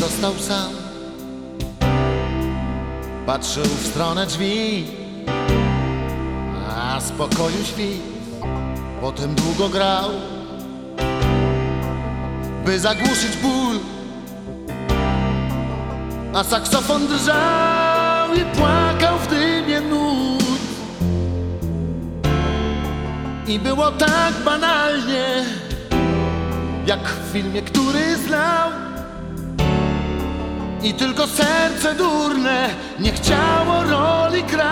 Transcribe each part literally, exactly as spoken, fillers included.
został sam. Patrzył w stronę drzwi, a z pokoju świt. Potem długo grał, by zagłuszyć ból, a saksofon drżał i płakał w dymie nut. I było tak banalnie, jak w filmie, który znał. I tylko serce durne nie chciało roli grać.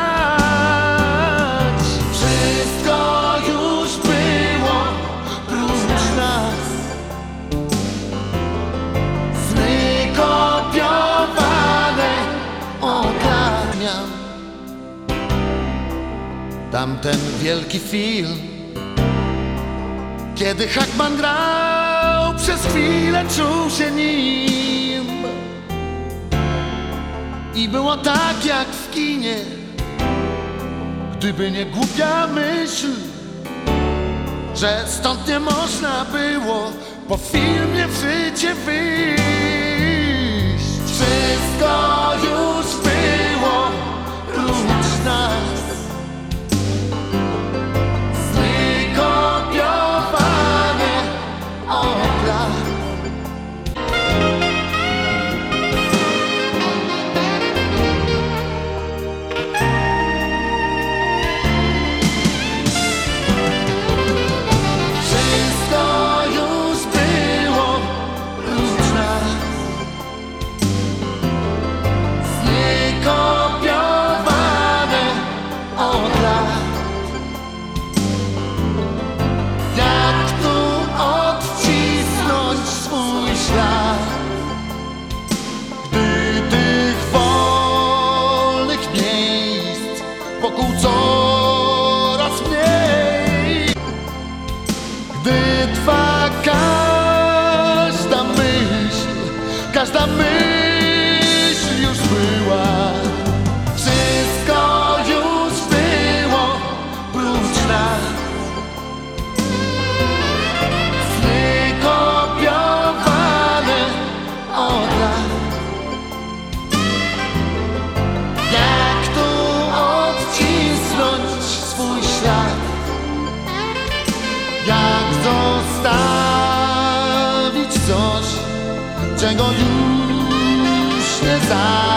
Wszystko już było prócz nas. Sny kopiowane od lat miał. Tamten wielki film, kiedy Hackman grał, przez chwilę czuł się nim. I było tak jak w kinie, gdyby nie głupia myśl, że stąd nie można było po filmie w życie wyjść. Wszystko już było prócz nas. Sny kopiowane od lat. Wokół coraz mniej, gdy trwa każda myśl, każda myśl już była. Wszystko już było prócz nas. Sny kopiowane od lat. Swój ślad, jak zostawić coś, czego już nie za